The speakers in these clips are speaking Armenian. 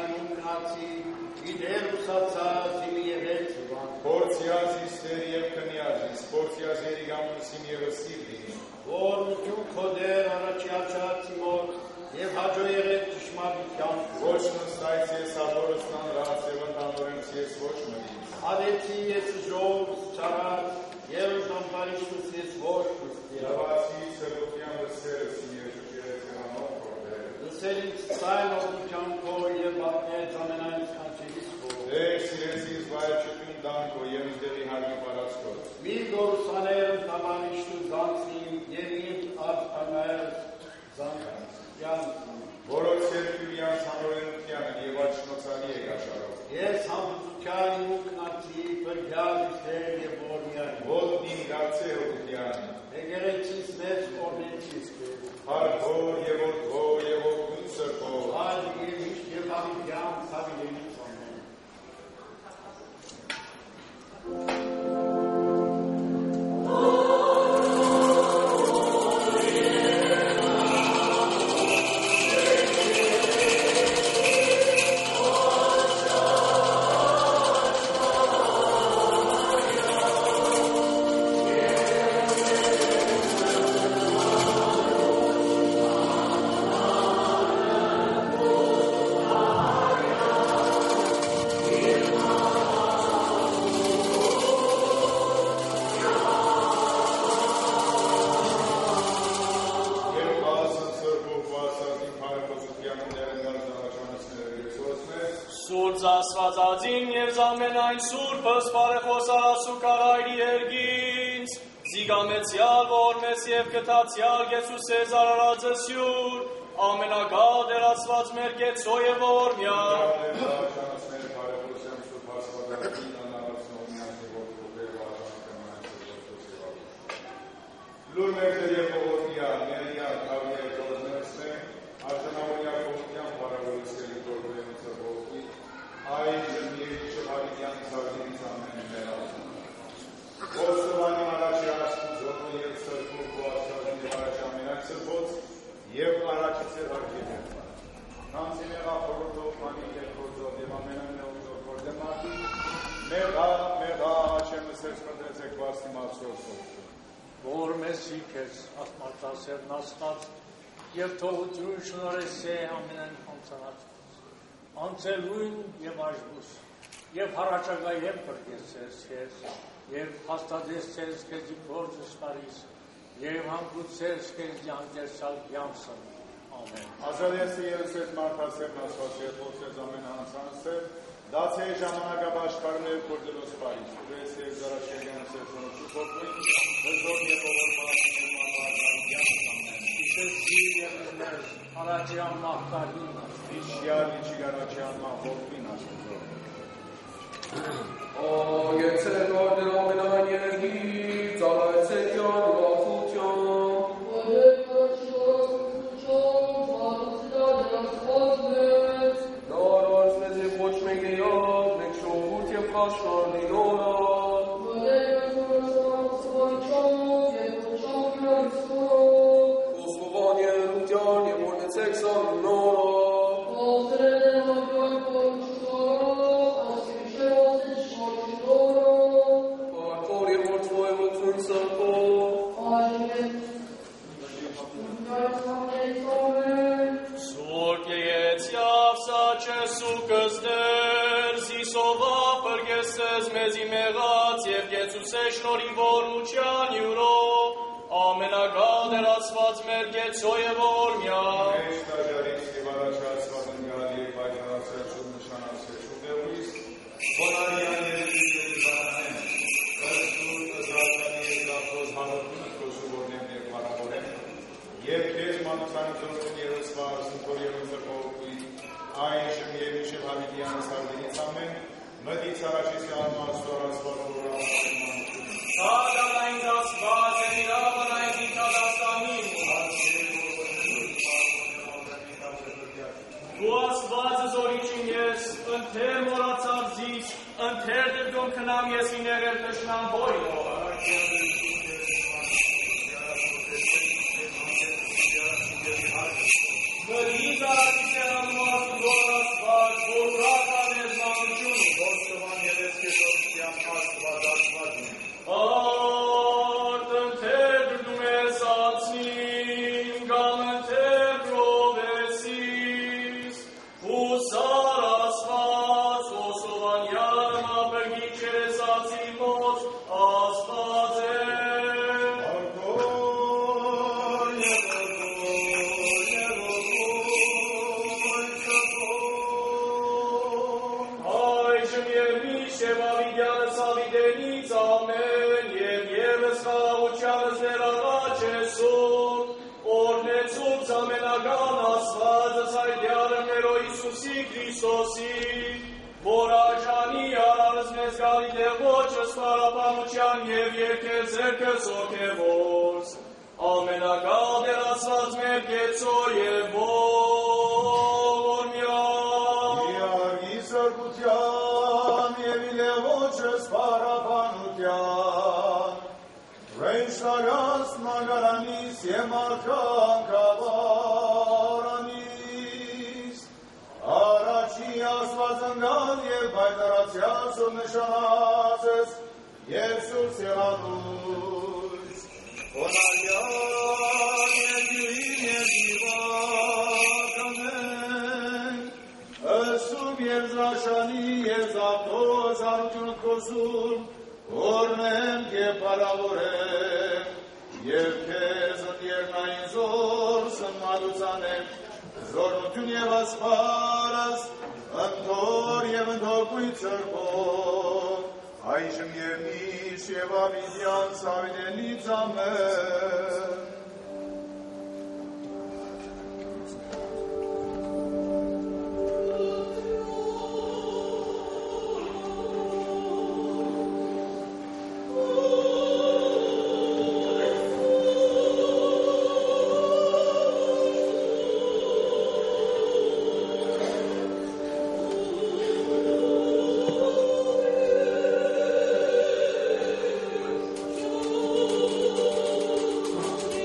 Սպորտիային ու կնացի, իդեր ուսացած իմ եղեց իվան։ Փորձյաց իստեր և կնյաժիս, փորձյաց երիգամուսին ևս սիրդին։ Որ մջուն քոդեր առաջի աչած իմոր, և հաջո եղեց ճշմարության։ Ոչ նստայց ես ավորստան ռաց և ընտանորենց ես ոչ մնից։ Ադեցի ես ժով չարած, և ժամպարիշտուս ես ոչ կուստի։ Լավացի սրոքյան լսերս իմ երջուկ երեց երանով կորդեր։ Լսերից սայն ողնության քո և բատներ ամենայն սկանչերիս քո։ Դեր սիրեցիս վայաչություն դանքո և իդեղի հարգի պարացքով։ Մի գորուսաներ ընտամանիշտու զանցին և իմ արտաներ զանցին։ Որոց երկյուրյանց համորենությանն և աչնոցանի է գաշարով։ Ես համբուծության ու կնացի պրգյալ իստեր և որմյանի։ Ոտնին գարցե հոգության։ Եգերեցիս մեծ օրնեցիս կեր։ Հարգոր և որդվո և որդուն սրպով։ Հարգ և իշտ և հավիդյան սավիլենից ամեն։ Աստվածածին և զամենայն սուրբս պարեխոսարասու կարայրի երգինց, զիգամեցյալ որմես և գտացյալ գեցուս է զարարածս յուր, ամենագալ դերացված մեր գեցո և որմյա։ Լուր մեր և ողորդյա, ներյա, կավիա կողներսն է, աշնավորյա կողտյան պարավորիցելի կողորենի ծրողքի, այժմ երկիշը հավիդյան ծաղդիրից ամենի մերազում։ Ոսովանի առաջի ասկու զոտո և սրբով ու աստվածին և առաջի ամենակ սրբոց և առաջից էր հարգել։ Նամսի մեղա խորորդով մանի և խորձով և ամենան նեղուզով խորդեմ ատի, մեղա աչեմ լսեց կտրեց եք վաստի մացրոցով։ Որ մեսի կեզ ասմարտասերն աստված և թողություն շնորես է ամենան խանցանած անցելույն և աշխուս և հարաճագա և պրգեցես կեզ և հաստադեսցես կեզի գործս պարիս և հանգուցես կեզի անդերսալ գյամսն ամեն Ազալեսի երսես մարդասերն աստված և ոսես ամեն հանցանսեր դաց է ժամանակաբաշխարն և կորդելոս պարիս ուվես և զարաշերյանս և սոնոչու խորտույն հզոր և ողորմացին և մամարական գյամսն ամեն Իշեցի և մեզ առաջի ամմաղկարին Իշյալ իչի գարաչի անման խորտույն ասկուզոր Ագեցե կարդեր ամենան երգի, ծալայցե կյան վախության Նա առած մեզ և ոչ մեկ էյավ, մենք շողուտ և խաշկարնին օրա Խոսվովան երրուտյան և օրնեցեք սանուն օրա Պարքոր և որդվո և որդուն սրպով Սուրբ եղեցյավ սաչես ու կզդեր, զիսովա պրգեսես մեզի մեղած և գեցուս է շնորի որուչյան յուրով, ամենագալ դերացված մեր գեցո և որմյա։ Մեջ տաժարից և առաջացված ընգալ և բայկանացել շուտ նշանացել շուտ է ույս, խոնարյան երևից և զանեն, կրստուր կզարկանի և լավոզ հարոտունը կոսու որնեմ և հարավորեմ, և կեզ մանուցանի ծորություն և սվար սնքոր և ընձրպողուի, այժմ և իշև հավիդյանս արդենից ամեն, մտից առաջից ալմաց ստորացված որորացված մանություն։ Սադալային դասված են իրավանային դիտադաստանին, Դու ասվածը զորիչին ես, ընթեր մորացավ զից, ընթեր դրդում կնամ ես իներել նշնամ հոյնով։ Գլիզ առաջի սեղանում աստուգոր ասված, Amen.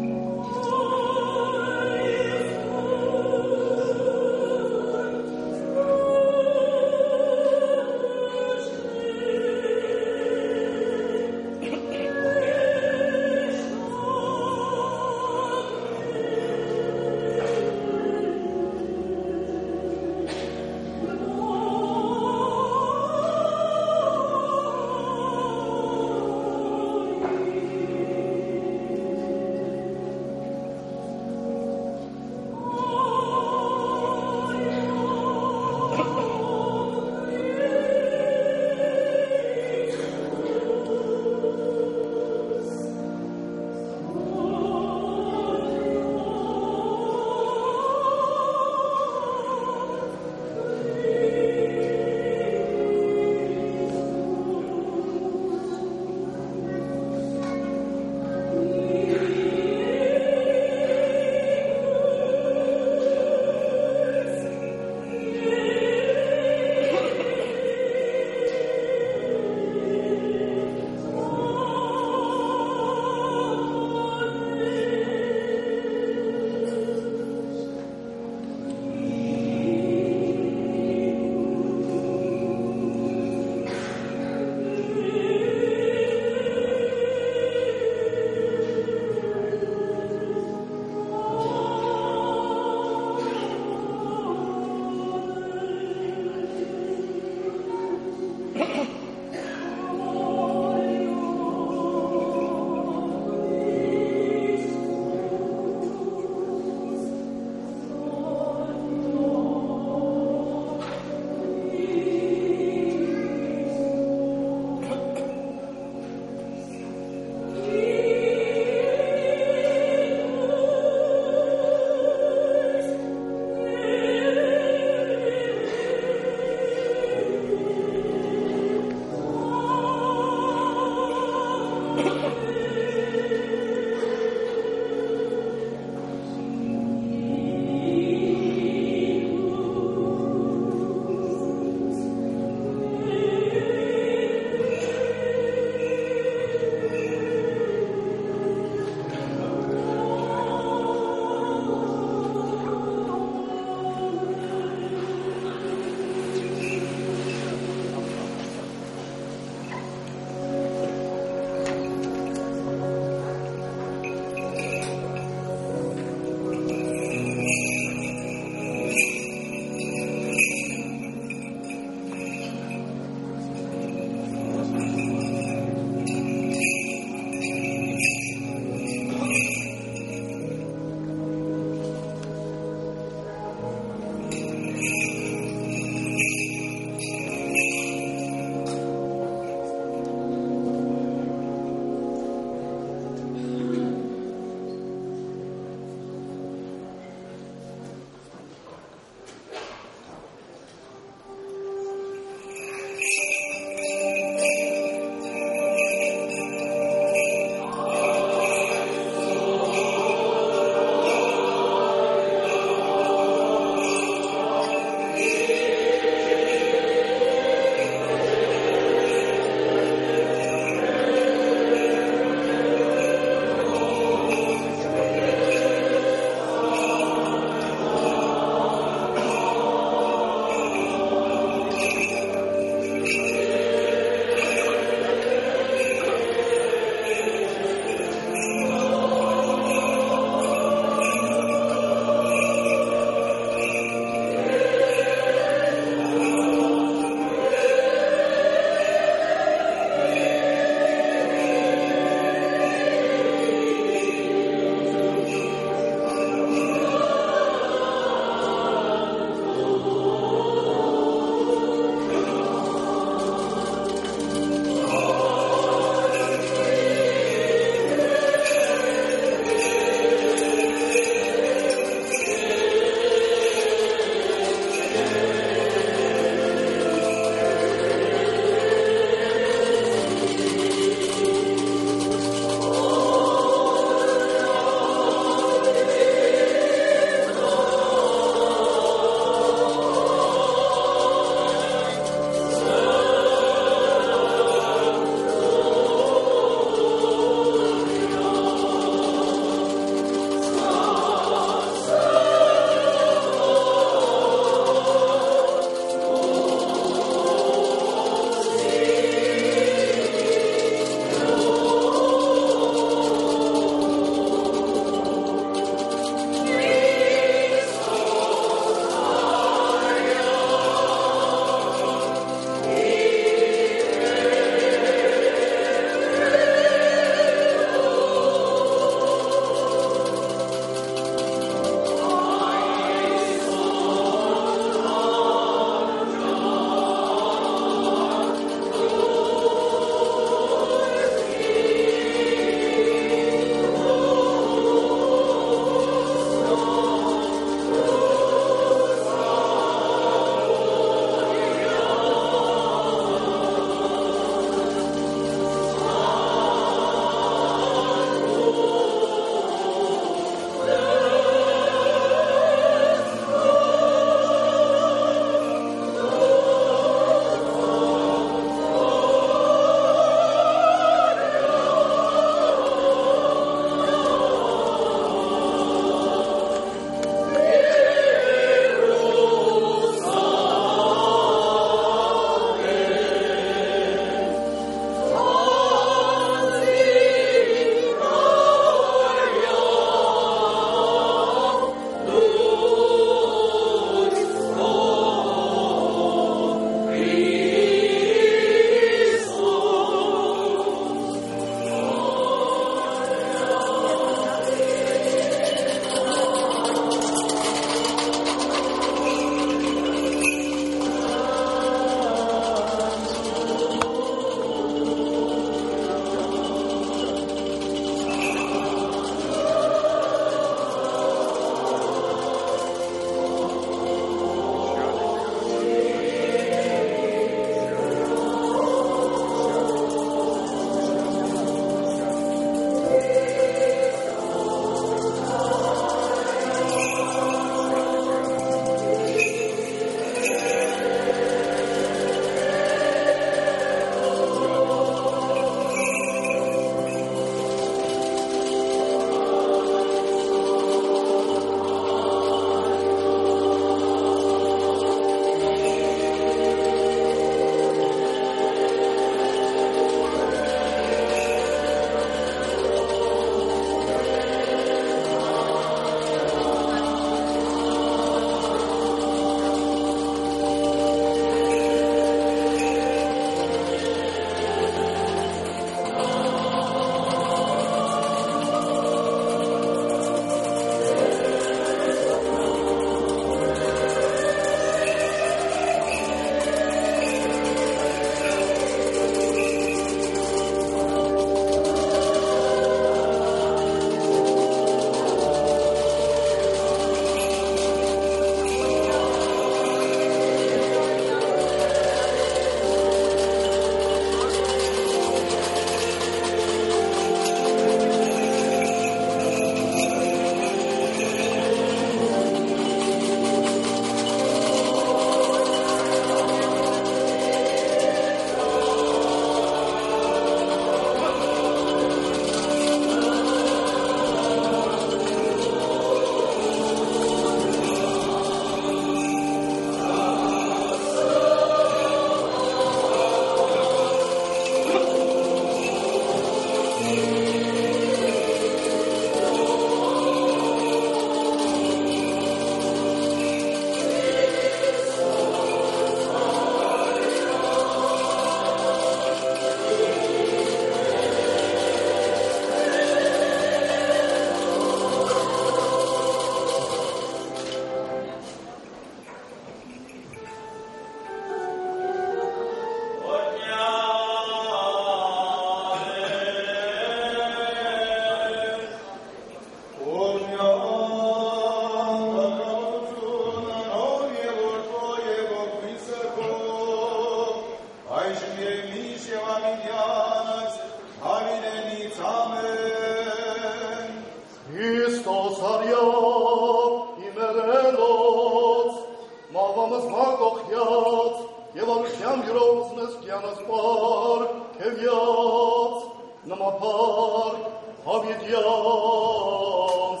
generations.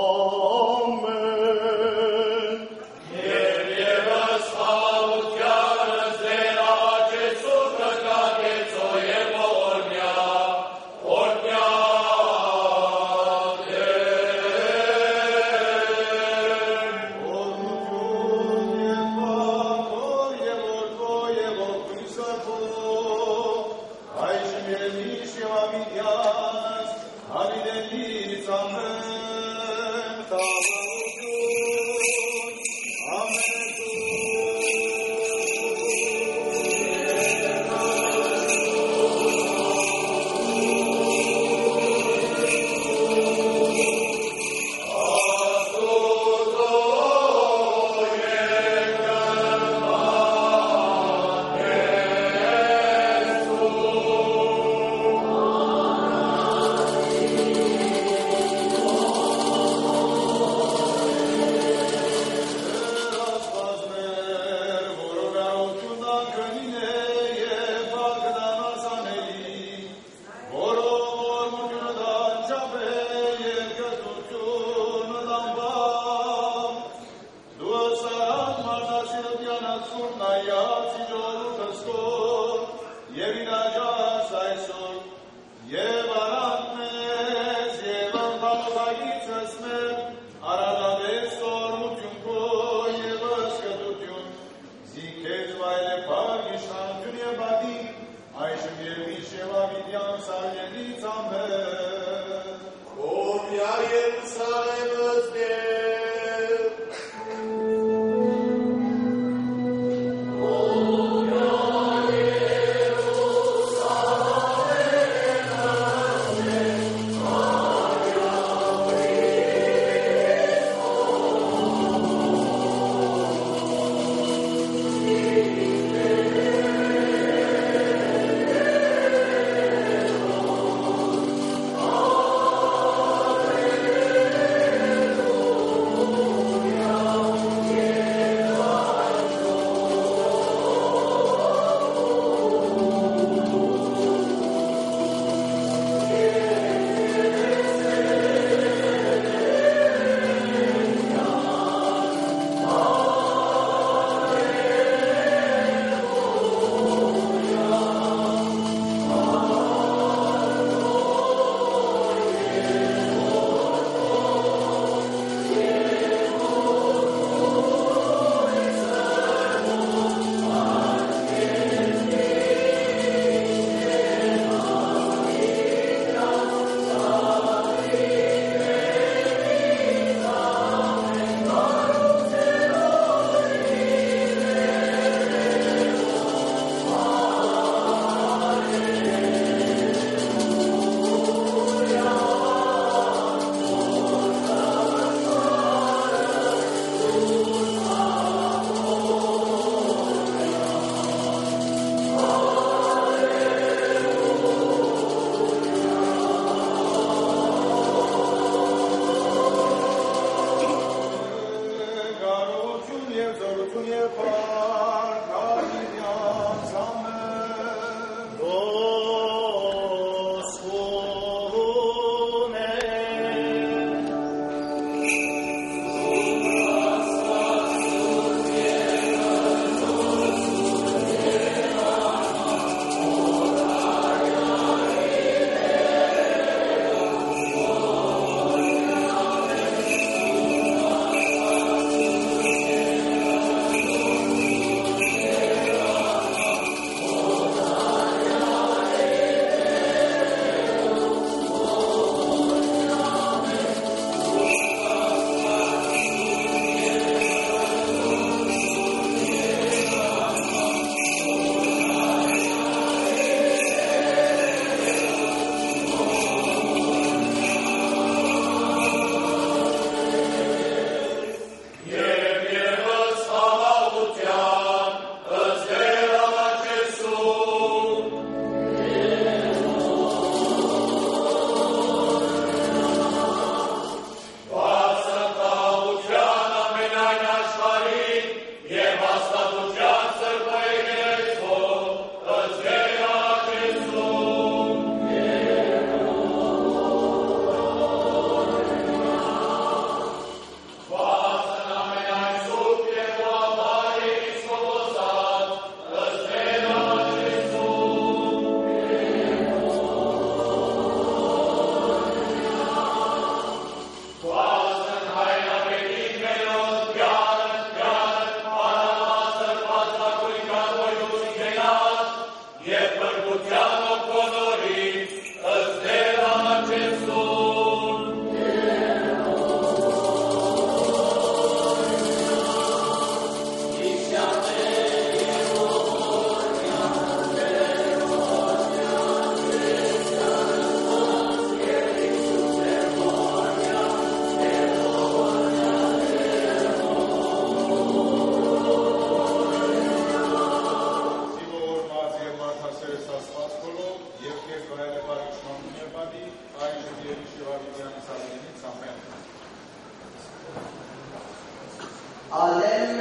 Amen.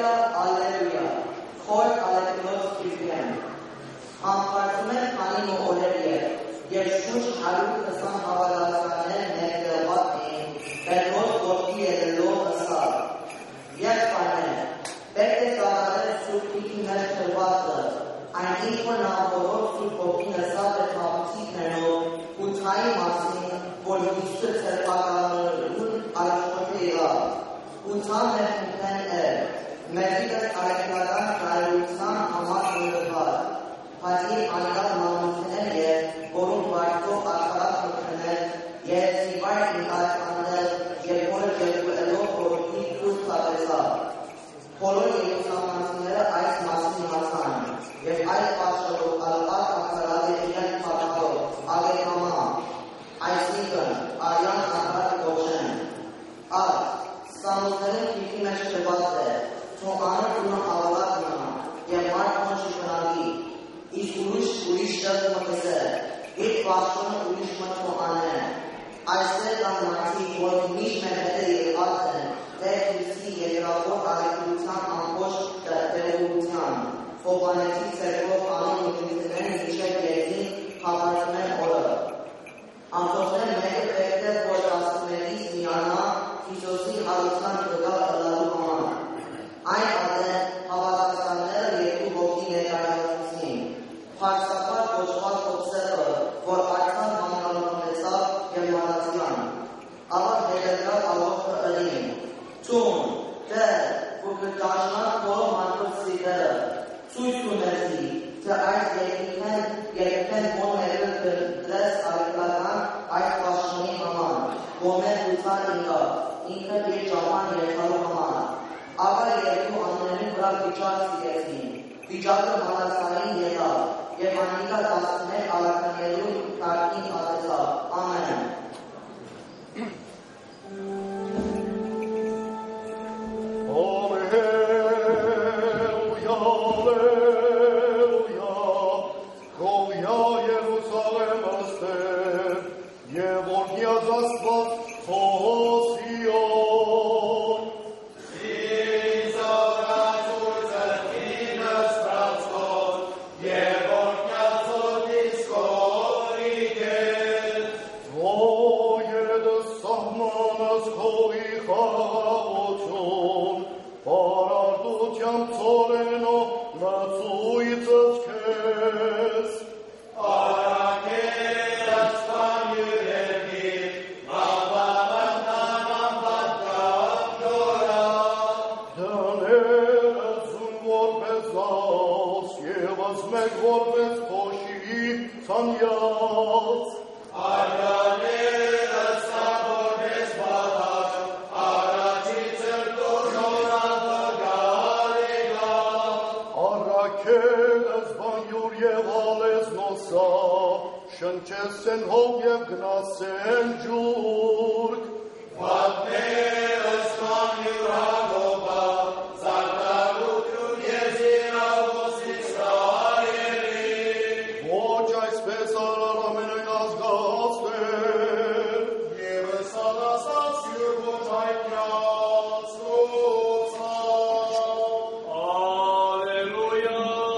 Alleluia, Chor Ալեկնոց Քրիստիան։ Համբարձում են քանի օրեր եւ շուրջ 120 հավատացյալներ ներգրաված էին Պետրոս ոտքի ելելով ասավ. Եվ կանեն, պետք է կատարել Սուրբ Գիրքի մեջ գրվածը, այնինչ որ նա բոլոր Սուրբ Ոգին ասավ է թափուցիկներով ու ցայի մասին, որ Հիսուսը ցերպակալներուն առաջնորդը եղավ, ու ցան ներքնքեն էր, մերիկս արեքնական կարևորության համար ընդգրկված, բայց իր անիրավ մանություններ և որոնք վարկով աշխարհ մտնել և սիվայր ինկայականներ և որը ջերկուելով որոքի դուրս թափեցավ։ Բոլոր երուսաղեմցիները այս մասին իմացան և այս պատճառով ալբար ակարած իրենց պատահով ագեհամա, այսինքն արյան ակարած կոչեն։ Աս, Սամոսերին քիքի մեջ գրված է, թող անոր տունը ավալակ մնա և մարդ ոնց չկնալի, իսկ ուրիշ շատ մտեսը, իր պաշտոնը ուրիշ մտքով անեն։ Այստեղ կան մարդիկ, որ միշտ մեր հետ եղած են, Տեր Քրիստի երկրավոր առաքելության ամբողջ տեղեկության, Հովհաննեսի ցերկով անուն ուղղություններն մինչև երկին հավատացման օրը։ Ամբողջն մեկը պետք է որ ասումներից միանա Հիսուսի հարության գդալ ըլլալու համար։ Այն ադեն հավատացյալները երկու ոգի ներկայացուցին։ Փարսապատ կոչված Հովսեփը, որ այդքան հանրամտեցավ և մահացյան։ Ավար հետևյալ ալոխը ըլին. Ցուն, Տեր, որ կդաշնակ բոլոր մարդոց սիրտերը, ցույց ունեցի, թե այս երկնքեն ո մեկը կդրես արեքնական այս պաշտոնի համար, որ մեր ուծար ինքավ, ինքը իր ճապան երկալու համար։ Ավար երկու անունների վրա վիճակ սիրեցին, վիճակը համացային եղավ, և անիկա 11 առաքանելու կարգին պատեցավ։ Ամեն։ Շնչեսեն հով և գնասեն ջուրկ, վատներ ըստան յուրագոբա, զարտարուքրուն եզիրավոս Իսրայելի, ոչ այսպես արար ամենայն ազգացներ, եվս ադասած յուր ոչ հայտնյաց ոցան։ Ալելույա,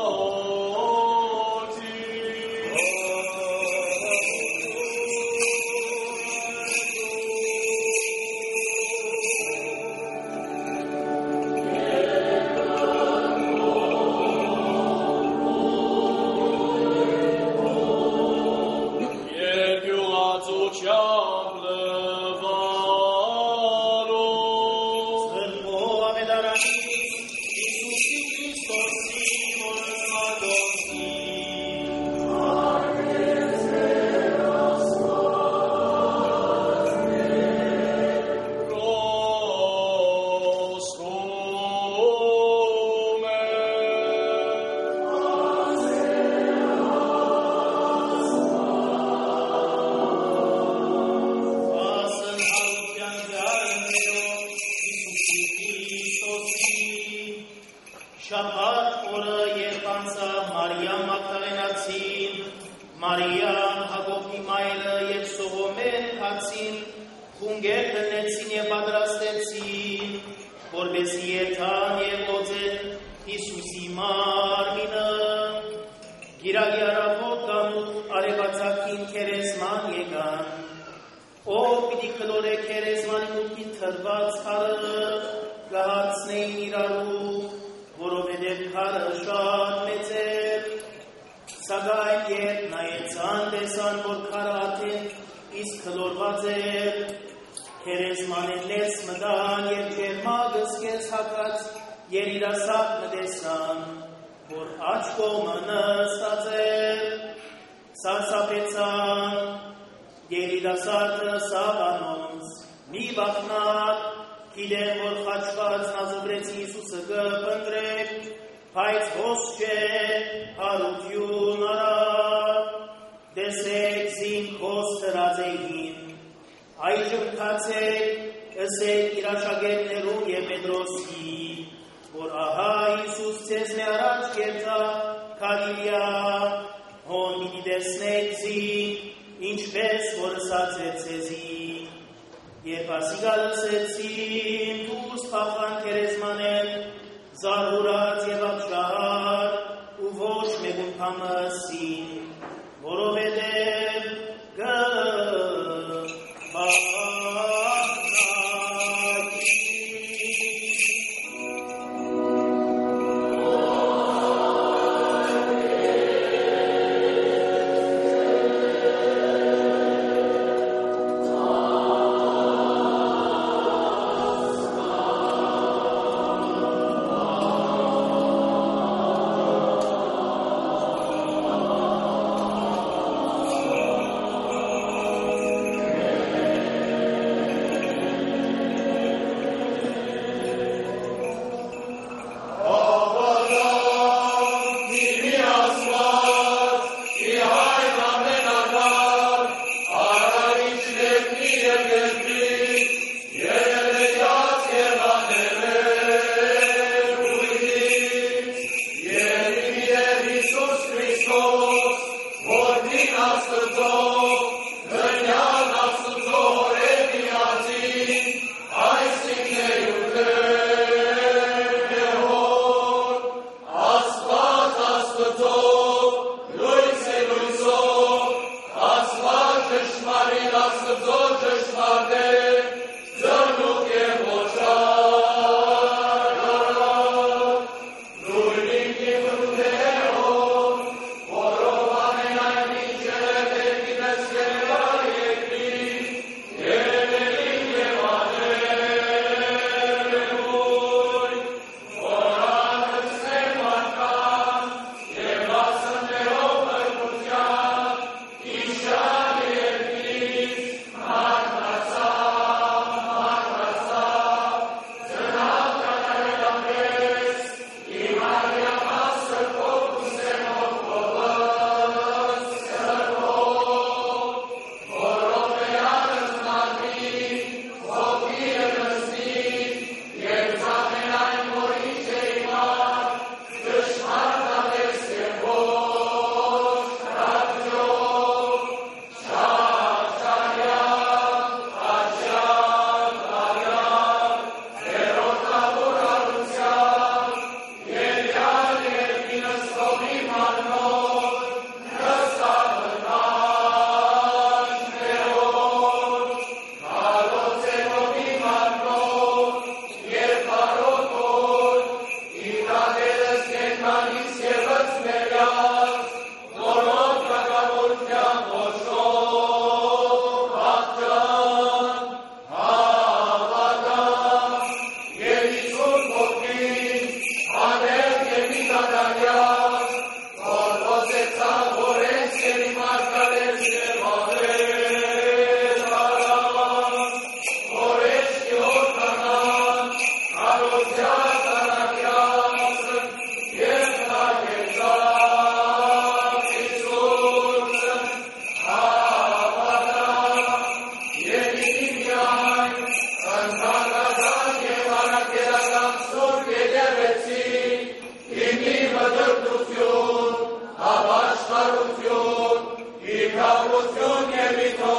Մարիամ, Հակոբի մայրը և Սողոմեն հացին, խունգեր դնեցին և պատրաստեցին, որպեսզի երթան և օծեն Հիսուսի մարմինը, գիրագի առավոտ գամուտ արևածագին քերեզման եկան, ով պիտի քլորե քերեզմանի մուտքին թրված քարը կհացնեին իրարու, որովհետև քարը շատ մեծ էր, սակայն երբ նայեցան տեսան, որ քարը արդեն իսկ քլորված էր, քերեզմանեն ներս մտան և ջերմագը սկես հագած երիտասարդը տեսան, որ աջ կողմը նստած էր, սարսափեցան, երիտասարդը սաղանոնց, մի բախնակ, գիտեմ, որ խաչված նազովրեցի Հիսուսը կփնտրեք, բայց հոս չէ, հարություն արավ, տեսեք զին հոս թրած էին, այժմ քացեք, ըսեք իր աշակերտներուն և Պետրոսի, որ ահա Հիսուս ձեզ մե առաջ կերտա Գալիլեա, հոն պիտի տեսնեք զին, ինչպես որ ըսած էր ձեզի, երբ ասիկա լսեցին, դուրս փախան քերեզմանեն, զարհուրած և ապշահար, ու ոչ մեկուն փամասին, որովհետև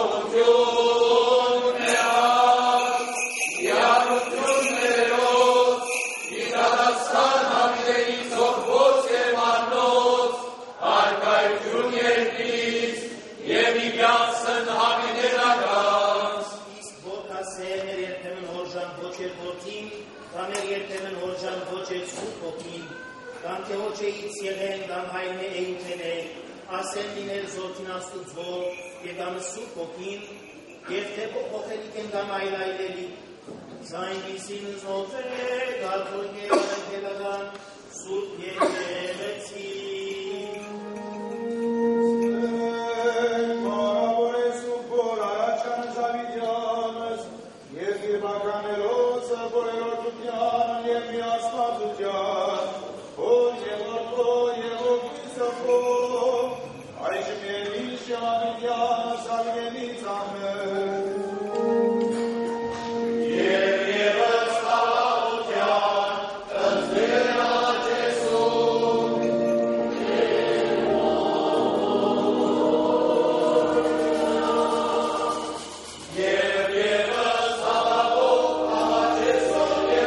Iar մեր երբեմն հորժան ոչ էր որդին, կամ էր երբեմն հորժան ոչ էր սուրբ ոգին, կամ թե ոչ էից եղեն, կամ հայրն է էյութեն է, ասեն լիներ զորդին աստուծվո, և կամ սուրբ ոգին, և թե փոխելիք են կամ այլայլելի, զայնիսին զոզե, գարդոն երգելական, սուրբ եկեղեցի։ Yeah.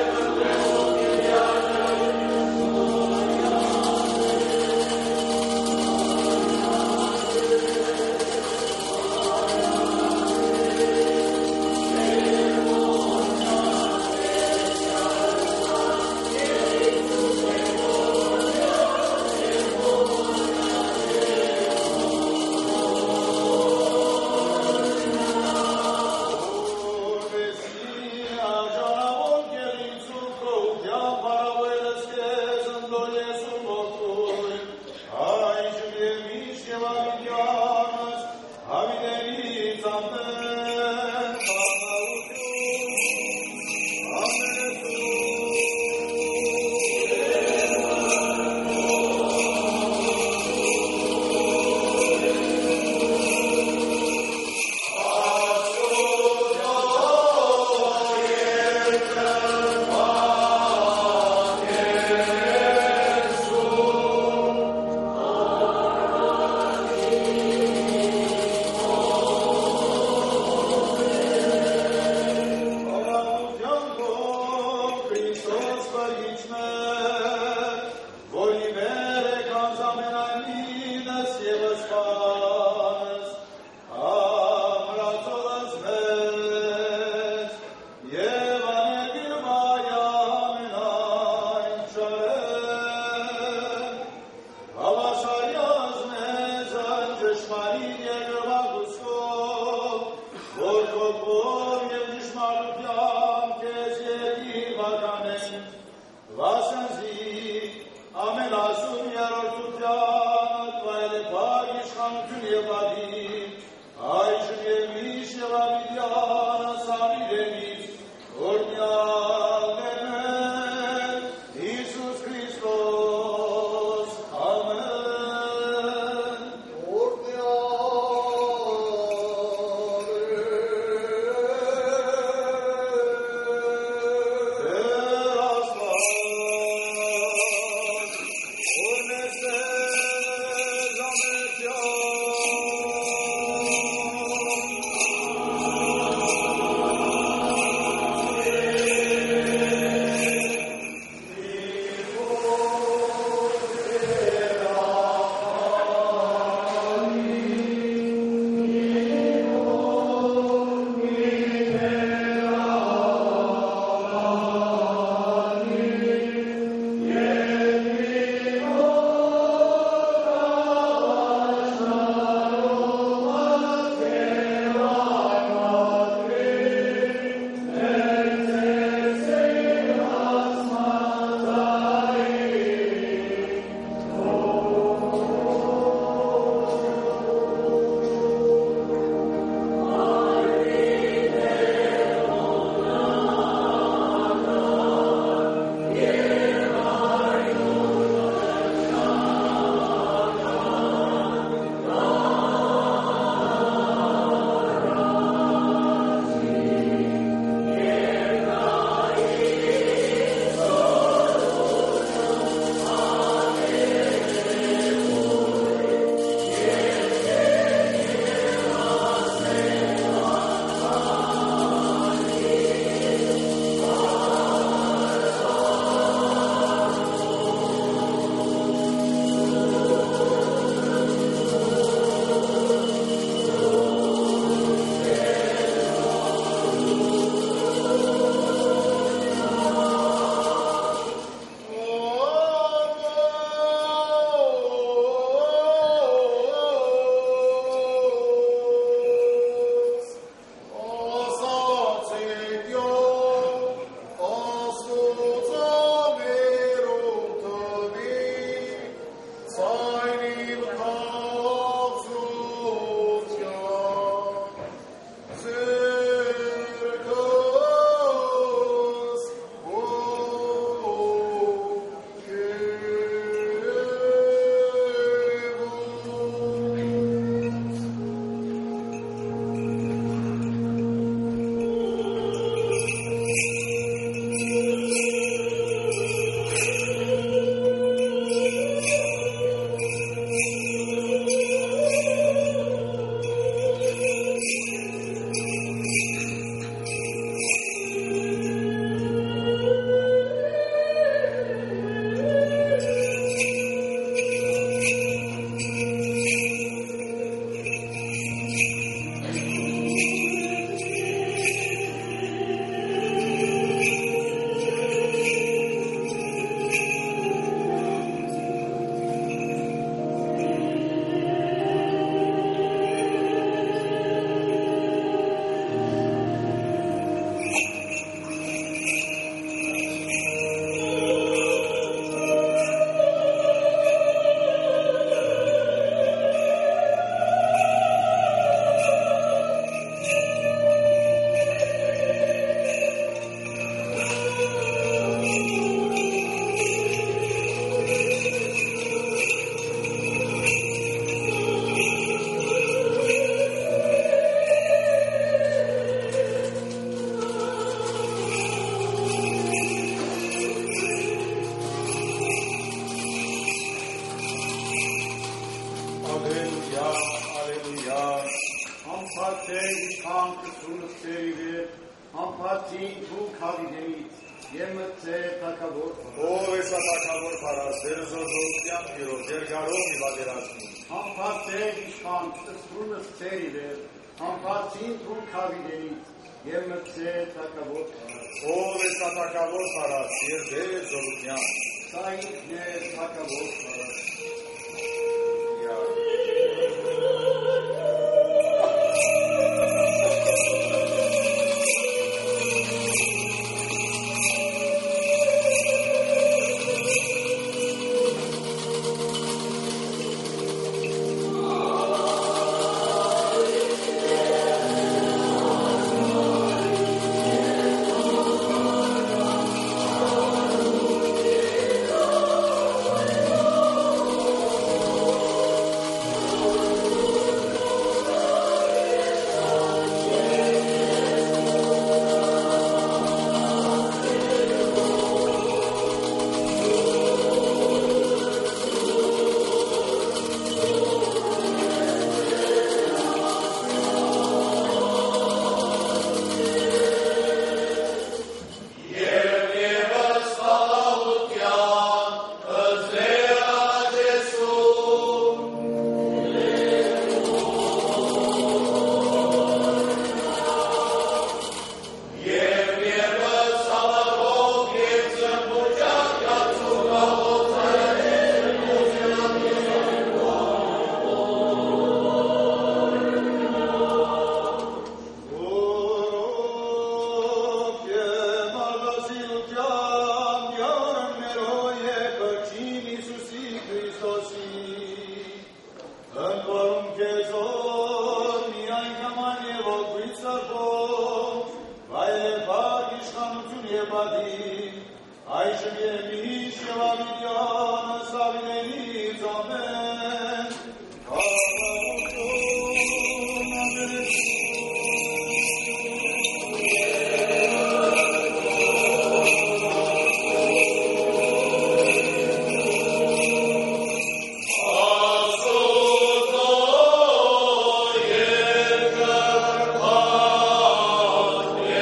Համբարձին դուք հավիդենից և մտցե թակավոր Ով ես ատակավոր պարաս, վերզոզոտյան կիրով, երկարով մի բադերացնի։ Համբարձեր իշխան, ստրունս ծերի վեր, համբարձին դուք հավիդենից և մտցե թակավոր Ով ես ատակավոր պարաս, և վերզոզոտյան։ Սա ինքն է թակավոր պարաս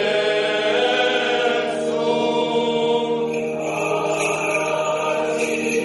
Amen.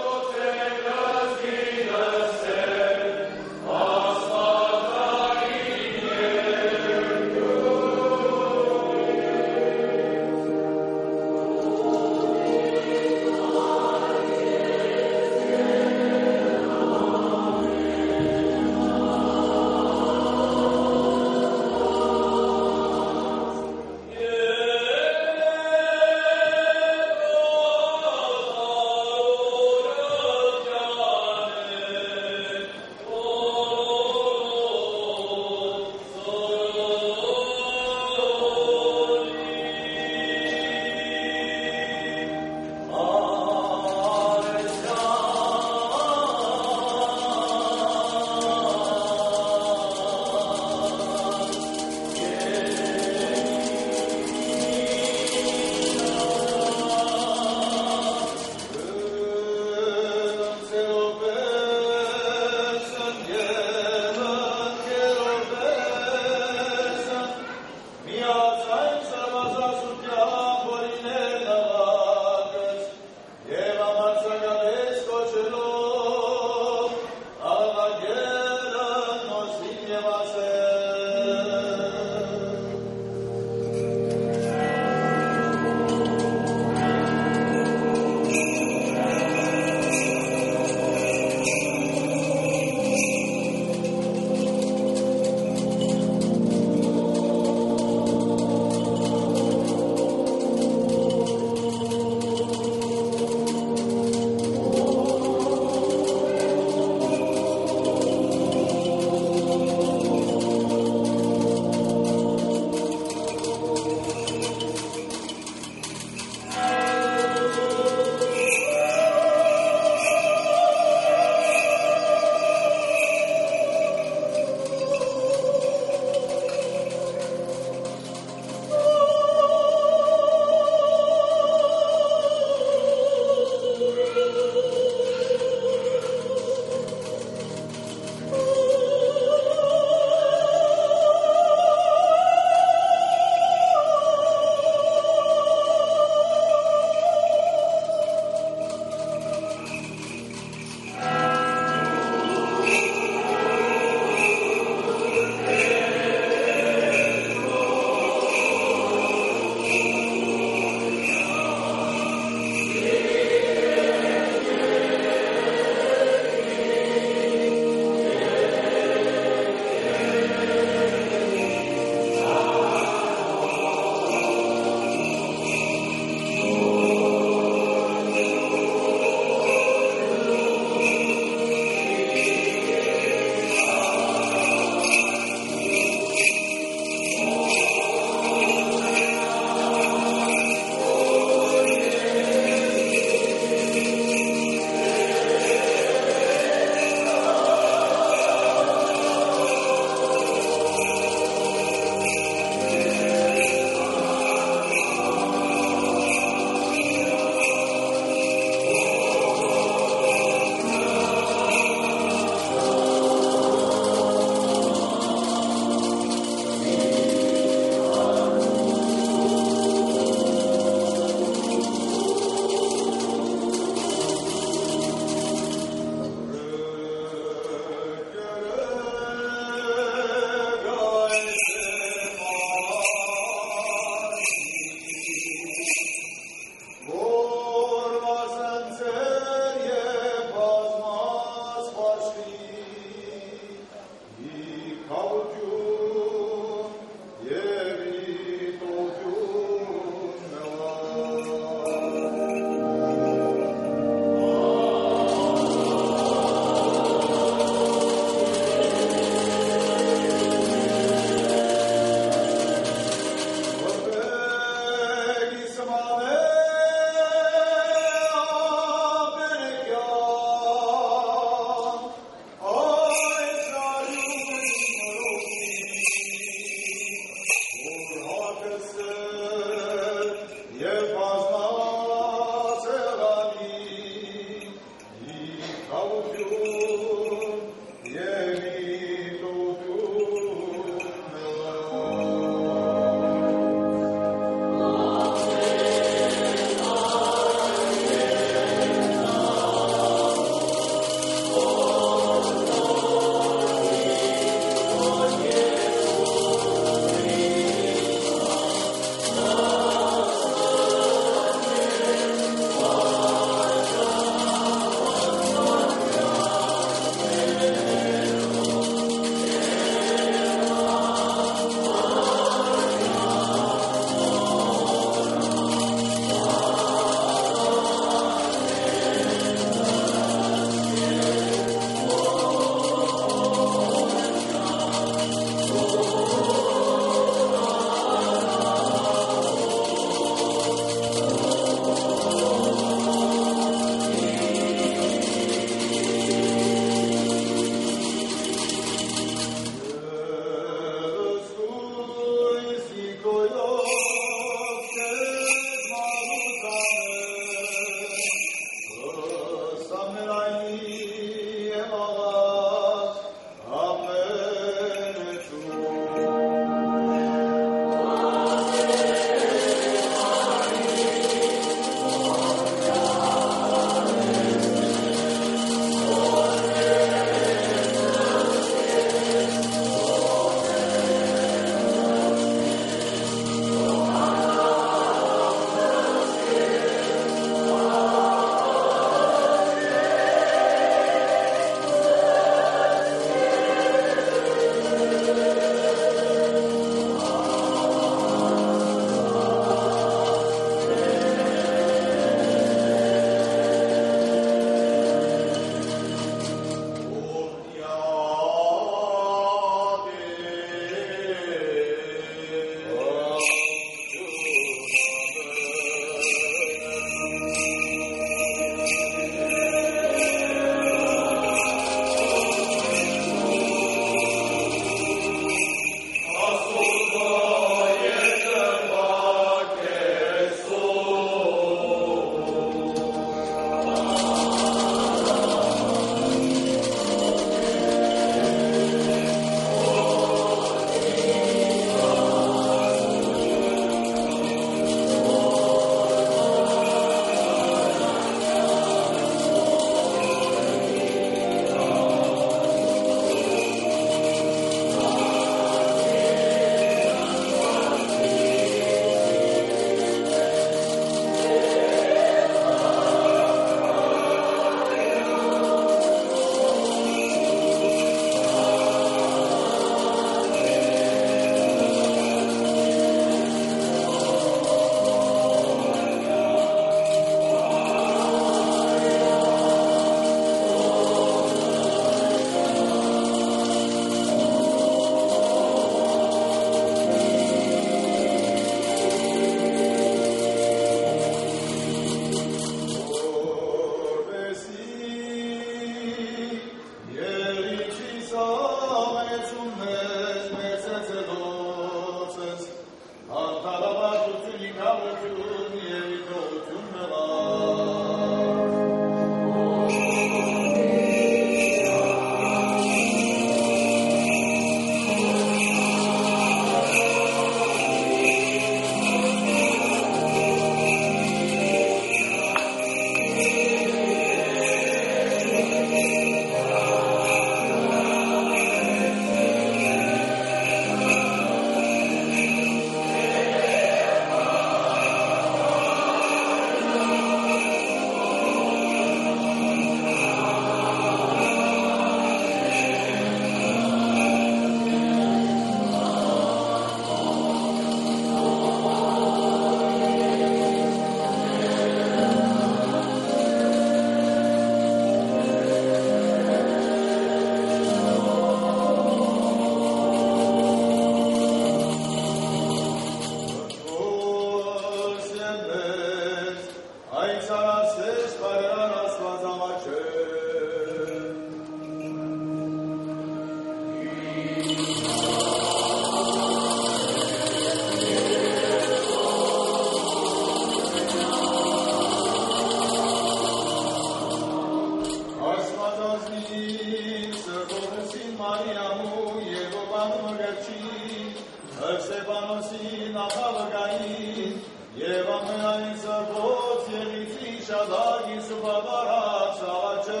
Սրբովեսին Մարիամու Եգովան մգրջին, Հրսեպանոսին ախավգային, և ամենային սրբոց եղիցի շադագի սուպավարած աղաչը։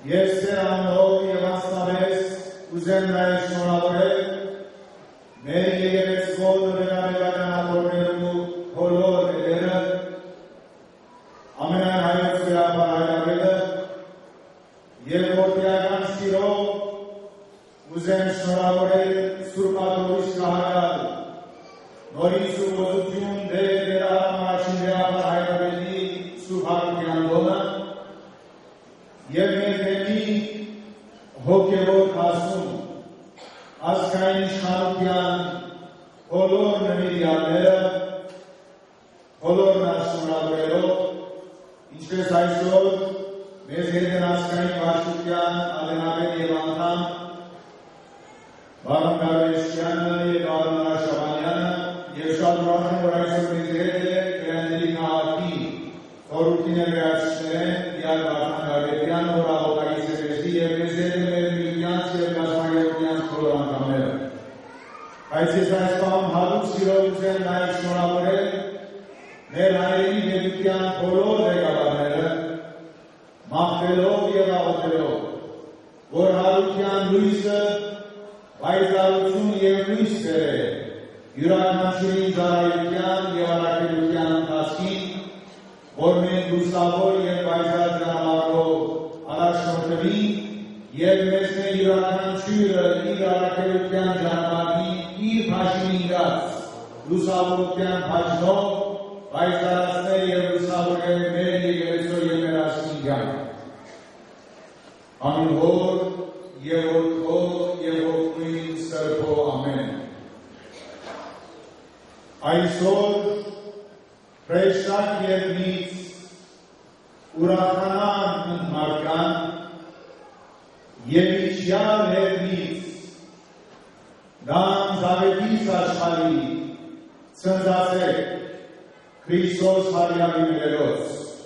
Ես Ձեր անունով և անձնապես ուզեմ նաև շնորհավորել մեր եկեղեցու նվիրաբերականավորներու բոլոր դերը ամենահայոց վրապար հայրավելը և որդիական սիրով ուզեմ շնորհավորել Սուրբ Աթոռի շահագալ նորից ու ոզություն դեր առաջին վրապար հայրավելի Սուրբ Հակոբյան Դոնը և մեր դեպի հոգևոր հասում ազգային իշխանության բոլոր նվիրյալները բոլորն շնորհավորելով ինչպես այսօր մեզ հետ են ազգային վարչության ադենաբեդ և անդամ Բարոն Գարեշյանը և Բարոն Արաշավանյանը և շատ ուրախ որ այսօր մեզ հետ է Գրանների քաղաքի խորհրդի ներկայացուցիչներ Իար Վարդան Գարբեդյան, որ աղոթագիծ է մեզի և մեզ հետ է մեր միլյանց և գազագերությանց բոլոր անդամները։ Բայց ես այս պահում հատուկ սիրով ուզեմ նաև շնորհավորել մեր հայրենի պետության բոլոր ղեկավարները, մաղթելով և աղոթելով, որ հարության լույսը պայծառություն և լույս բերե յուրաքանչյուրի ծառայության և առաքելության ընթացքին, որ մենք լուսավոր և պայծառ ճանապարհով առաջնորդվի և մեզ մեր յուրաքանչյուրը իր առաքելության ճանապարհին իր բաժին իրաց լուսավորության բաժնով պայծառացնել և լուսավորել մեր եկեղեցու և մեր ազգի կյանքը։ Անուն Հոր և Որդու և Որդուին Սրբո ամեն։ Այսօր Հրեշտակ երկնից ուրախանան ընդմարկան և իջյալ հերնից դան զավետից աշխարհի ցնծացեք Քրիստոս հարյալի մերոց։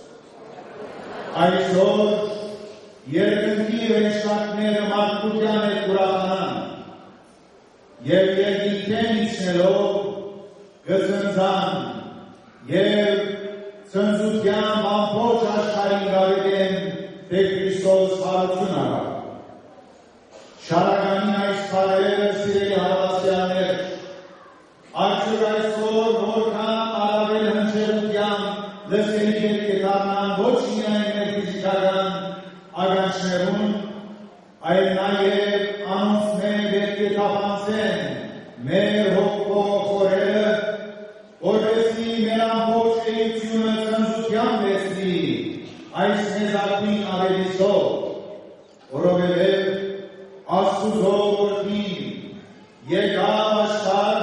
Այսօր երկնքի հրեշտակները մարդկության հետ ուրախանան և երկինքեն իջնելով կծնծան և ցնծությամբ ամբողջ աշխարհին գավեդեն թե Քրիստոս հարություն առավ։ Շարականի այս բառերը սիրելի հավատացյալներ, արդյոք այսօր որքան առավել հնչեղությամբ լսելի պետք է դառնան ոչ միայն մեր ֆիզիկական ականջներուն, այլ նաև անոնց մեր պետք է թափանցեն մեր հոգով խորերը, որպեսզի մեր ամբողջ էությունը ցնծությամբ լեցնի այս մեզակին ավելիցով, որովհետև Աստուծո որդին եկավ աշխարհ,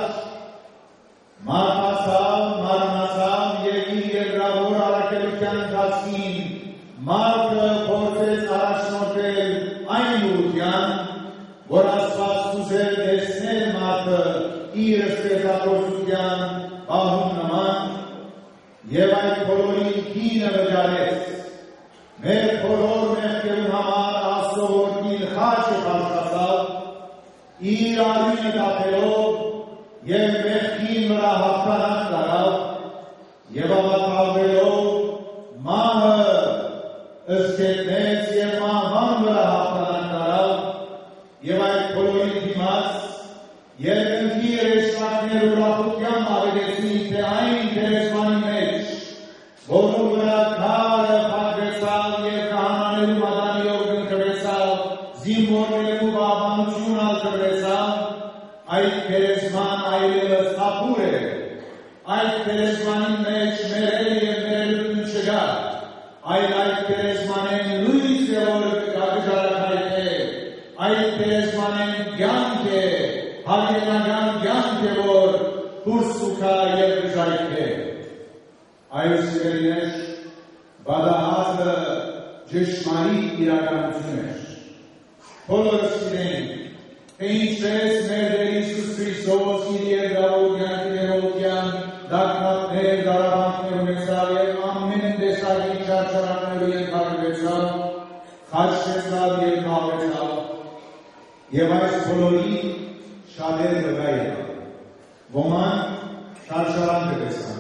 մարմնացավ և իր երկրավոր առաքելության ընթացքին մարդը փորձեց առաջնորդել այն ուղղության, որ Աստված ուզել տեսնել մարդը իր ստեղծագործության բահում նման և այդ բոլորին կինը վճարեց։ Մեր բոլոր մեղքերուն համար Աստծո որդին խաչը բարձրացավ, իր արյունը տափելով և մեղքին վրա հաղթանակ կրավ և ապատաղվելով մահը ըսկետնեց և մահվան վրա հաղթանակ կրավ և այդ բոլորին դիմաց երկնքի հրեշտակներ ուրախությամբ ավելեցին, թե այն գերեզմանի մեջ, որում վրա քարը փակվեցավ և քահանաներու մատանիով կնքվեցավ, զինվորներու պահպանություն ալտրվեցավ, այդ գերեզման այլևս թափուր է, այդ գերեզմանի մեջ մեռել և մեռելություն չկա, այլ այդ գերեզմանեն լույս է, որ կժարակայթե, այդ գերեզմանեն կյանք է, հավիտենական կյանք է, որ դուրս կգա և կժայթքե։ Այո սիրելիներ, բադահատը ճշմարիտ իրականություն էր։ Բոլորս գիտենք, թե ինչպես մեր Տեր Հիսուս Քրիստոս իր երկրավոր կյանքի դակնապներ, դարավանքներ ունեցավ և ամեն տեսակի չարչարանքներու ենթարկվեցավ, խաչվեցավ և մահվեցավ, և այս բոլորի շատերը վրա եկան։ Ոմանք չարչարանք տեսան,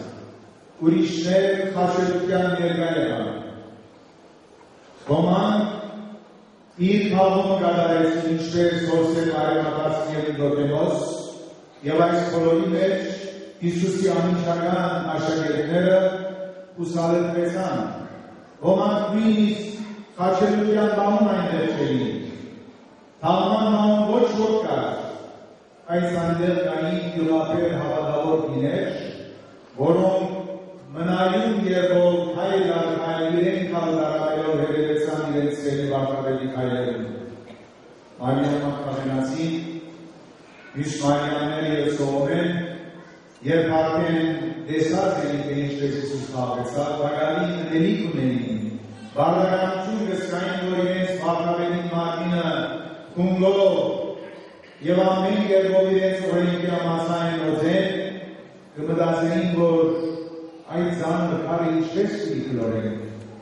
ուրիշներ խաչելության ներկա եղան, ոմանք իր փաղումը կատարեցին ինչպես Հոսեփ արևադարձների դոկեմոս եւ այս բոլորի մեջ Հիսուսի անմիջական աշակերտները ուսալեցան, ոմանք նույնիսկ խաչելության բանում այնտեղ չէին, թաղման բանում ոչ ոք կար, այս այնտեղ կային յուղապեր հավատավոր կիներ, որոնք մնայուն եւ հայր առ հայր իրեն կալդարավելով հետևեցան իրենց սերի վարդապետի քայլերում։ Մարիամ Մագդալենացի, մյուս Մարիամները եւ Սողոմեն երբ արդեն տեսած էին, թե ինչպես Հիսուս խաղացավ, բավարարին ըմելիք ունեին, բարդականություն կսկային, որ իրենց վարդապետի մարտինը քունլով եւ ամեն կերպով իրենց օրենքի համաձայն օձեն կմտածեին, որ այդ զանը քարը ինչպես կիքլորեն։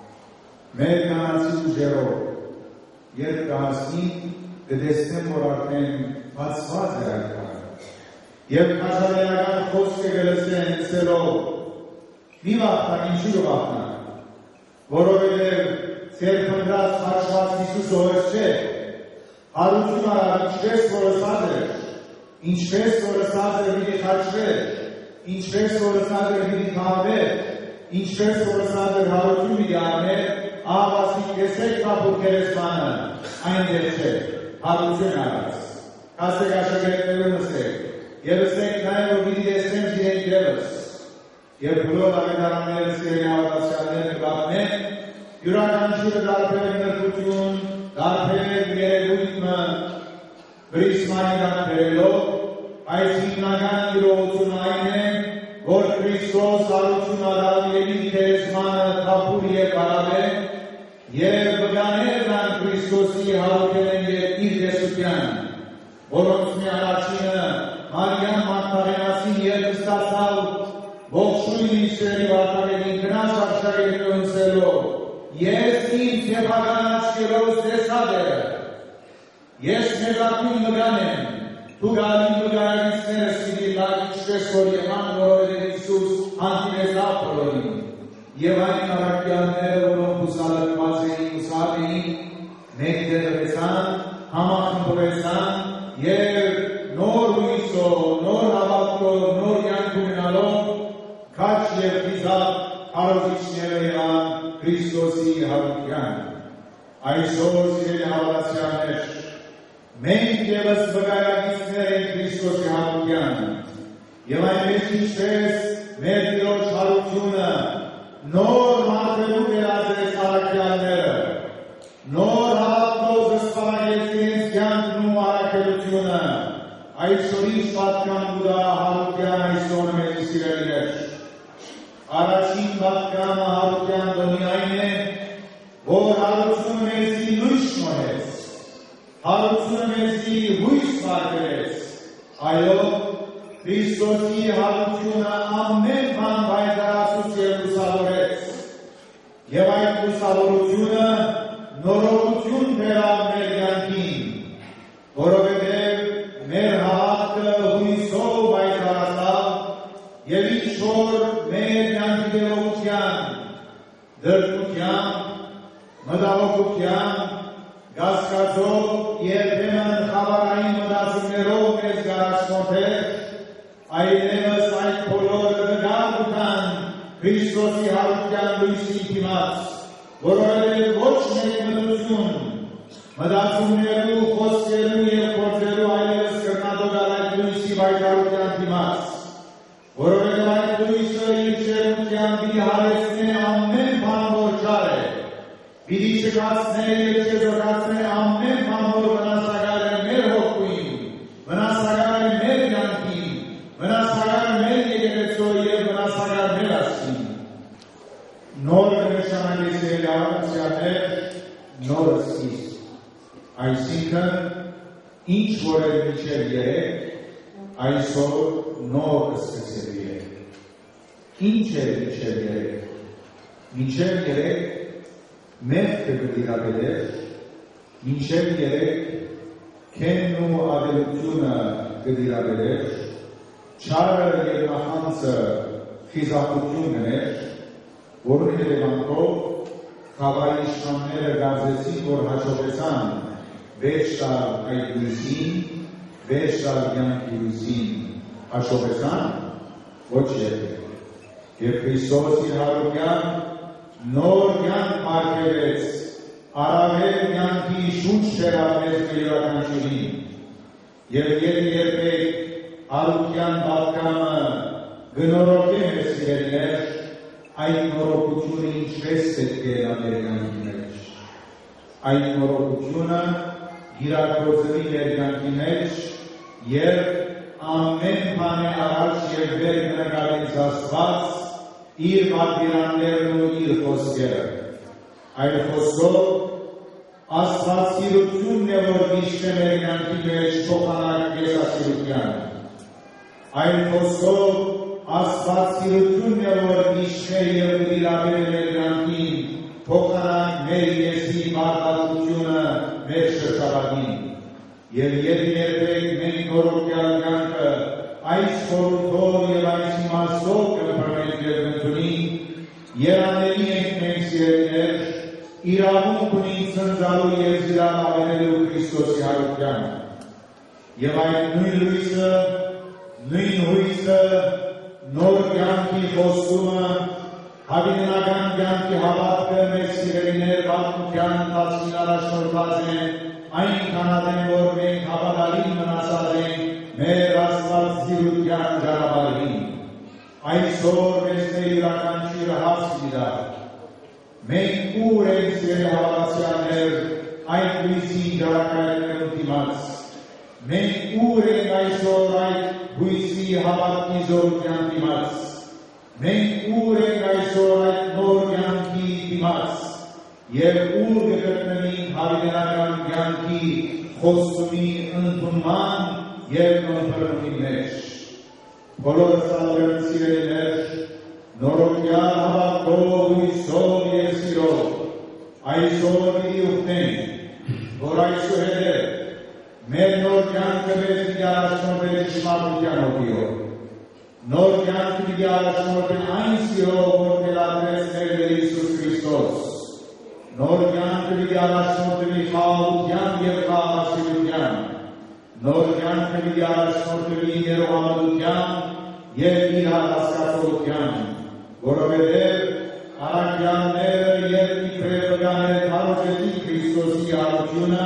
Մեր կանացի ուժերով, երբ կհասնի, կտեսնեմ, որ արդեն բացված է այդ քարը։ Եվ քաշարենական խոսքը կլսեն ասելով, մի վախտան, ինչու կվախտան, որովհետև ձեր փնտրած խաչված Հիսուս օրս չէ, հարություն արավ, ինչպես որ ասած էր, ինչպես որ ասած էր պիտի խաչվեր, ինչպես որ ասած էր պիտի թաղվեր, ինչպես որ ասած էր հարություն պիտի առներ, ահավասիկ կեսեք կապուր կերեսմանը, այնտեղ չէ, հարություն արած, կասեք աշակերտներում ասեք, եւ ասենք նաեւ որ պիտի տեսնենք իրենք ևս, եւ բոլոր ավետարանները սիրելի հավատացյալները կգտնեն, յուրաքանչյուրը դարբեր նրբություն, դարբեր երևույթը Քրիստոսի դարբերելով, այս հիմնական իրողությունը այն է, որ Քրիստոս հարություն արավ Եվի քերեսմանը թափուր եւ արավ է, եւ վկաներն ան Քրիստոսի հարություն են եւ իր տեսության, որոնց մի առաջինը Մարիամ Մագդալենացին երբ ստացավ ողջույն Իսրայելի վարդապետին գնաց աշակերտներուն ասելով, ես իմ սեփական աչքերով տեսա դերը, ես մեծակույն մգան եմ, դու գալի մգայարիցներս պիտի լավ ինչպես որ եղան, որովհետև Հիսուս հանդիպեցավ բոլորին, եւ այն առաքյալները, որոնք ուսալքված էին, ուսալ էին, մեկտեղվեցան, համախմբվեցան եւ նոր հույսով, նոր հավատքով, նոր կյանք ունենալով քաչ եւ խիզախ քարոզիչները եղան Քրիստոսի հարության։ Այսօր սիրելի հավատացյալներ, մենք ևս վկայակիցներ ենք Քրիստոսի հարության եւ այնպես ինչպես մեր Տիրոջ հարությունը նոր մարդու վերածեց առաքյալները, նոր հավատքով զսպարեց իրենց կյանքն ու առաքելությունը, այսօր ինչ պատկան ուրա հարության այսօր մեր սիրելիներ։ Առաջին պատկանը հարության դոնի այն է, որ հարությունը մեզի լույս շնորհեց, հարությունը մեզի հույս վարկեց, այո, Քրիստոսի հարությունը ամեն բան պայքարացուց և լուսավորեց, և այդ լուսավորությունը նորոգություն բերավ մեր կյանքին, որովհետև մեր հավատքը հույսով պայքարացավ եւ ինչ-որ մեր կյանքի դերողության, դրդության, մտահոգության, գասկածով երբեմն խավարային մտածումներով մեզ գարաշնորհեր, այլևս այդ բոլորը կգաղթան Քրիստոսի հարության լույսի դիմաց, որովհետև ոչ մեկ մտություն, մտածումներու, խոսքերու եւ գործերու այլևս կրնատոգալ այդ լույսի պայքարության դիմաց, որովհետև այդ լույսը իր շերության պիտի հարեցնե ամեն բան որ չար է, պիտի չկացնե եւ չեզոքացնե ամեն բան որ վնասակար է մեր հոգին, վնասակար է մեր կյանքին, վնասակար է մեր եկեղեցու եւ վնասակար մեր Աստծին։ Նոր նշանակեցել հավատացյալներ նոր սկիզբ, այսինքն ինչ որ է մինչև երեք, այսօր նոր սկսելի է։ Ինչ է մինչև երեք։ Մինչև երեք մեղքը կդիրաբերեր, մինչև երեք քենն ու ադելությունը կդիրաբերեր, չարը և նախանցը խիզախություն գներ, որի հետևանքով խավարի իշխանները գարձեցին, որ հաջողեցան վերջալ այդ լույսին, վերջալ կյանքի լույսին հաշվեցան, ոչ երբեք։ Եվ Քրիստոս իր հարության նոր կյանք մարգելեց, առավել կյանքի շունչ չերավեց յուրաքանչյուրին։ Եվ երբեք հարության պատկամը գնորոգել է սիրելիներ, այդ նորոգությունը ինչպես պետք է մեր կյանքի մեջ։ Այդ նորոգությունը գիրակորձվի մեր կյանքի մեջ եւ ամեն բանի առաջ եւ վեր կնկարեց Աստված իր պատվիրաններն ու իր խոսքերը։ Այդ խոսքով Աստվածիրությունն է, որ միշտ մեր կյանքի մեջ փոխանակ եսասիրության։ Այդ խոսքով Աստվածիրությունն է, որ միշտ եւ իրավեր մեր կյանքին փոխանակ մեր եսի մարտադրությունը մեր շրջապատին։ Եվ երբեք մենք նորոգյալ կյանքը այս խորհուրդով եւ այս իմաստով կըմբռնենք եւ ընդունենք, երանելի ենք մենք սիրելիներ, իրավունք ունենք ծնծալու եւ զիրավարելու Քրիստոսի հարության։ Եվ այդ նույն լույսը, նույն հույսը, նոր կյանքի խոստումը, հավիտենական կյանքի հավատքը մեր սիրելիներ պատմության ընթացքին առաջնորդված են, այնքան են, որ մենք հավատալին մնացած ենք մեր Աստվածազիրության ճանապարհին։ Այսօր մեզ յուրաքանչյուրը հարց գիտա։ Մենք ուր ենք սիրելի հավատացյալներ այդ լույսի ճառագայթներում դիմաց։ Մենք ուր ենք այսօր այդ հույսի հավատքի զորության դիմաց։ Մենք ուր ենք այսօր այդ նոր կյանքի դիմաց։ Եվ ուր կգտնվենք հավիտենական կյանքի խոստումի ընդունման եւ ըմբռնումի մեջ։ Բոլոր սալորեն սիրելիներ, նորոգյալ հավատքով, հույսով եւ սիրով այսօր պիտի ուխտենք, որ այսուհետև մեր նոր կյանքը մեզ պիտի առաջնորդել ճշմարտության օգիով։ Նոր կյանքը պիտի առաջնորդել այն սիրով, որ թելադրեց մեր Հիսուս Քրիստոս։ Նոր կյանքը պիտի առաջնորդվի խաղաղության եւ խաղաղասիրության։ Նոր կյանքը պիտի առաջնորդվի երողամտության եւ իր հասկացողության, որովհետեւ առաքյալները եւ իբրեվյանները հարուցեցին Քրիստոսի հարությունը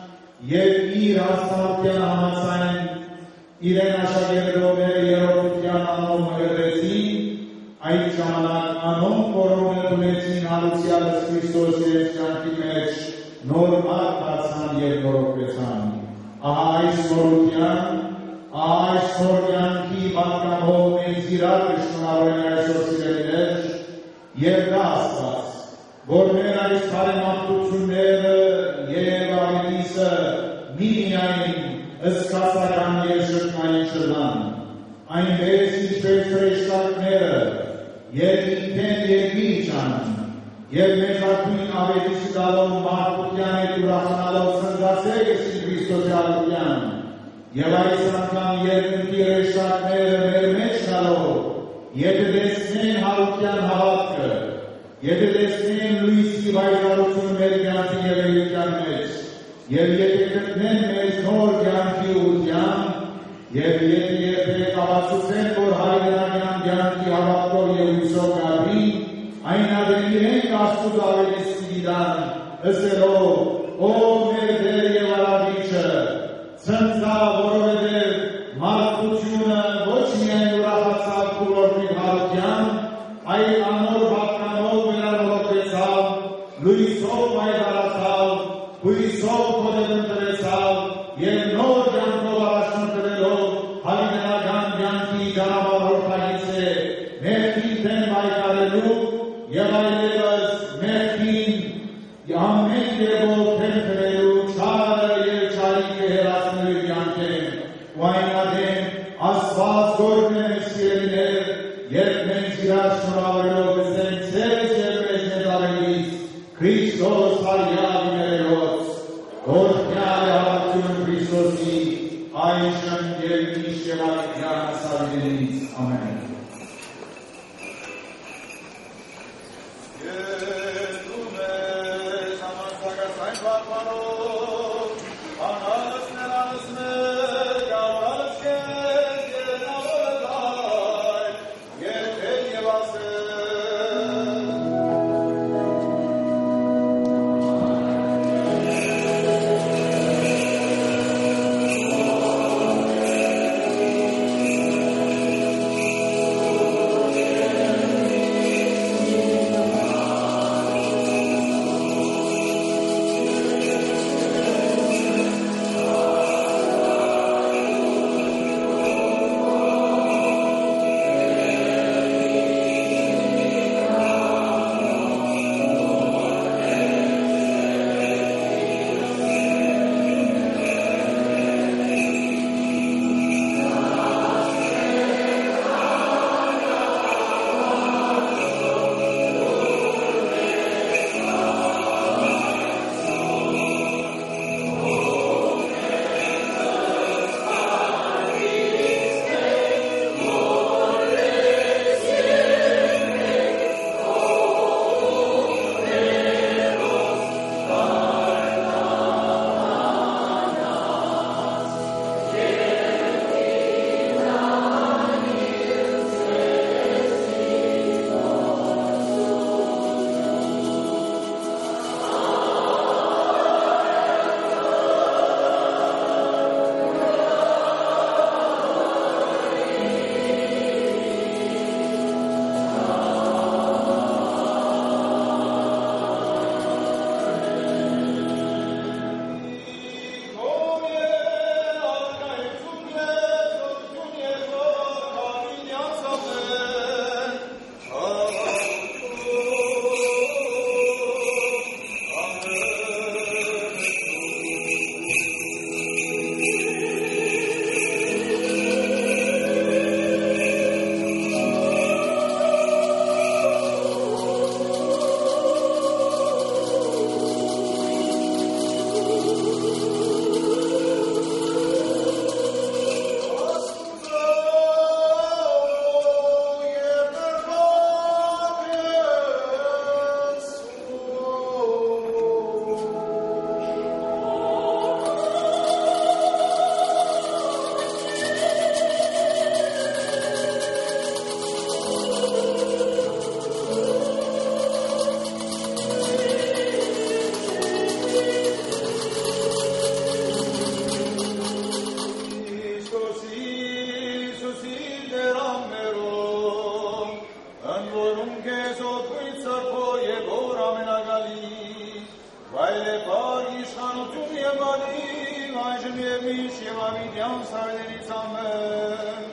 եւ իր հաստատության համաձայն իրեն աշակերտողները երողության անոն մղեցին, այդ ժամանակ անոն որոնք ունեցին հարուցյալս Քրիստոսի կյանքի մեջ նոր մարդ դարձան եւ նորոգվեցան։ Ահա այս նորության, այս նոր կյանքի պատկանող մենք իրար շնորհավորենք այսօր սիրելիներ եւ դա Աստված, որ մեր այս բարեմաղթությունները եւ ավետիսը միայն ըսկասական եւ շրջանային չլան, այնպես ինչպես հրեշտակները եւ ինքեն եւ իջան եւ մեր ակույն ավետիսը դալով մարդկության հետ ուրախանալով ծնծացել եսի Քրիստոսի հարության եւ այս անգամ երկնքի հրեշտակները մեր մեջ գալով եթե տեսնեն հարության հավատքը, եթե տեսնեն լույսի վայրարությունը մեր կյանքի եւ էության մեջ, եւ եթե գտնեն մեզ նոր կյանքի ուղղության, եւ եթե երբեք ապացուցեն, որ հայրենական կյանքի հավատքով եւ հույսով կապրի, այն ադեն իրենք Աստծուց ավելի ստիդան, ըսելով, «Ո մեր Տեր եւ Արարիչը, ցնցա, որովհետեւ մարդկությունը ոչ միայն ուրախացավ քուրորտի հարության, այլ անոր պատկանով վերանորոգվեցավ, լույսով վայրացավ, հույսով կոդենտրեցավ եւ նոր կյանքով առաջնորդելով հավիտենական կյանքի ճանապարհորդակից է մեղքին դեմ պայքարելու եւ այլևս մեղքին ամեն կերպով թեքրելու չարը եւ չարիքը հեռացնելու կյանքեն ու այնադեմ Աստված գործն է սիրելիներ երբ մենք իրար շնորհավորելով կսենք ձեզ եւ մեզ ներառելիս Քրիստոս հարյալ ներելոց Օրհնյալ հավատություն Քրիստոսի այժմ եւ միշտ եւ ալիքյան ասալինից ամեն Եդում ես ամասակասայն պարպանով այժմ և միշտ և ավիդյան սարդերից ամեն։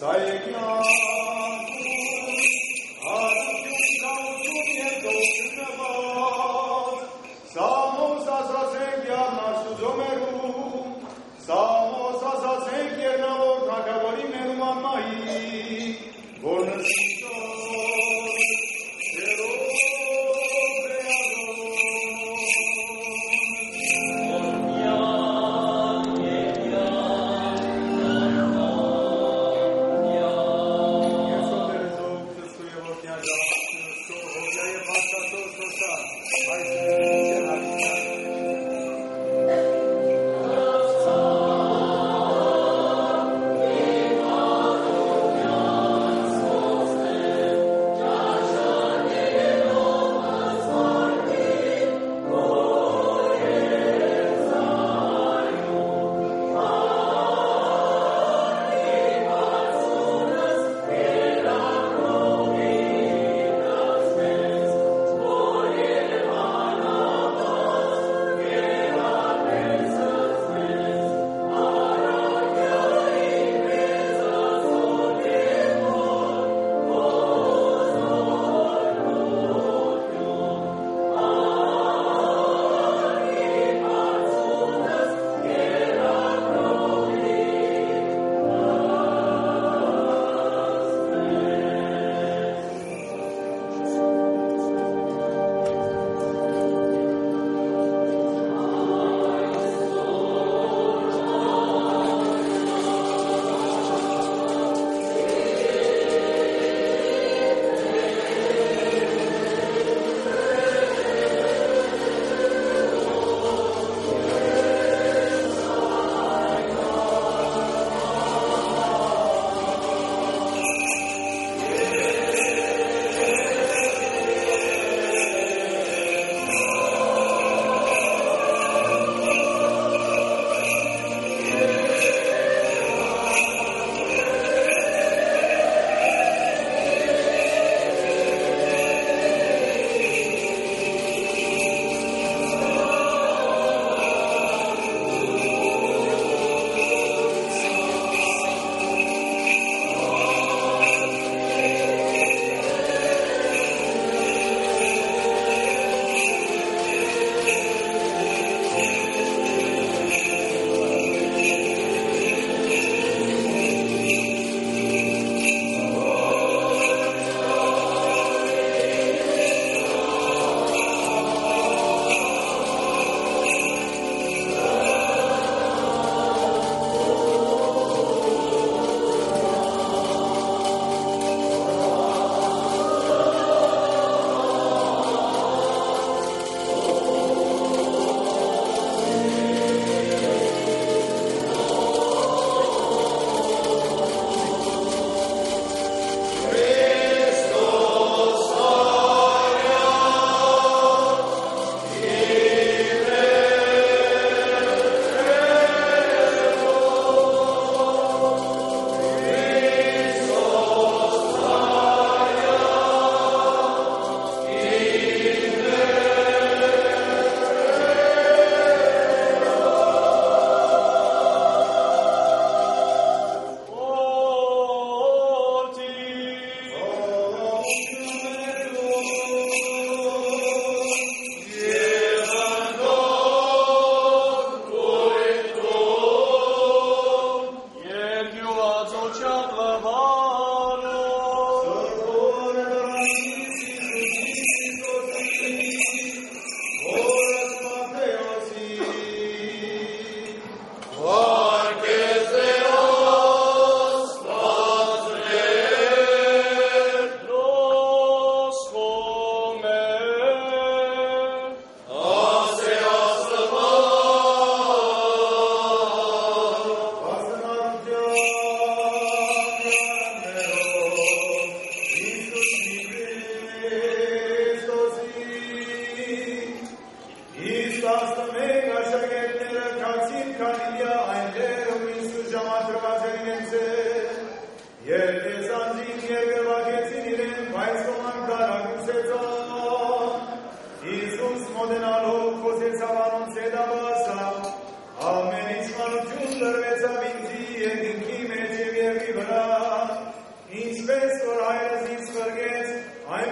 Amen.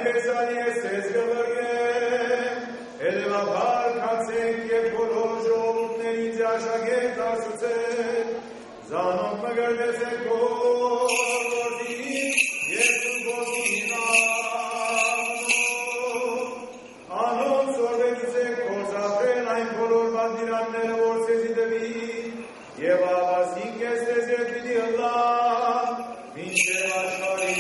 կեսանի ես ես գվրգեմ, Էլվաբար կացեք և բոլոր ժողովուրդներին ճաշակեք ասուցեք, Զանոք մգրդեցեք գործին և գործին անոն սորվեցեք գործապրեն այն բոլոր բանդիրանները որցեզի դվի և ավասին կեստեզ և պիտի հլան մինչև աշխարհի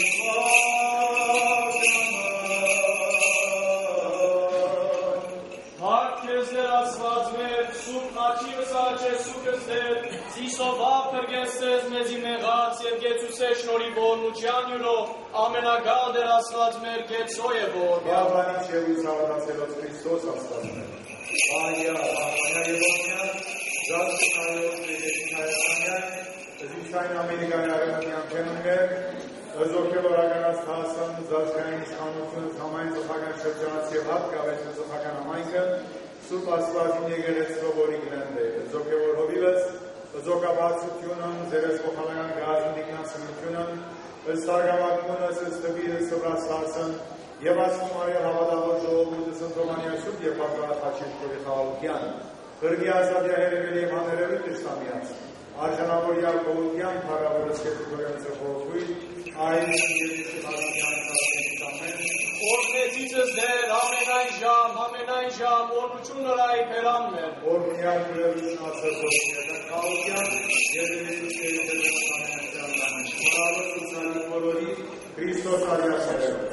Սիսովա պրգեսես մեզի մեղաց և գեցուսե շնորի բորնուչյան յուրով ամենագալ դեր ասված մեր գեցո է որ Գավանից և ուսավատացելոց Քրիստոս ասված մեր Այա, Եվոնյան, Զատկայոց Եգեշի Հայաստանյան Զիսայն ամենիկանի արևմտյան կենում մեր Զոքելով ականած թասն, զաշկային իշխանություն, համայն ծխական շրջանաց և հատ կավեց ծխական համայնքը Սուրբ Աստվածին եկեղեցվո որի գնենդ է Զոքևոր հովիվս Զոկաբացությունն, ձերես կողանական գազին դիկնասնությունն, ստարգամակմունս, ստվիրս, սվրացասն, և ասում արյալ հավատավոր ժողովուրդս ընտրոմանյան սուտ և պատվարաթաչիտ կորի խաղալության, հրգի ազատյա հերևել և հաներևի տշտամիած, արժանավոր յարգողության պարավորս կետիկորյան ծխողույն, այն և իշտիվացիան ծախենից ամեն, Օրնեցիցս դեր, ամենայն ժամ, օրնություն նրայի պերան մեր, օրնյալ կրևություն ացրդոսիետը կաղության և Հիսուսների դերս ամենասյան լանջ, մարավս ուսանի բոլորի Քրիստոս արյասերև,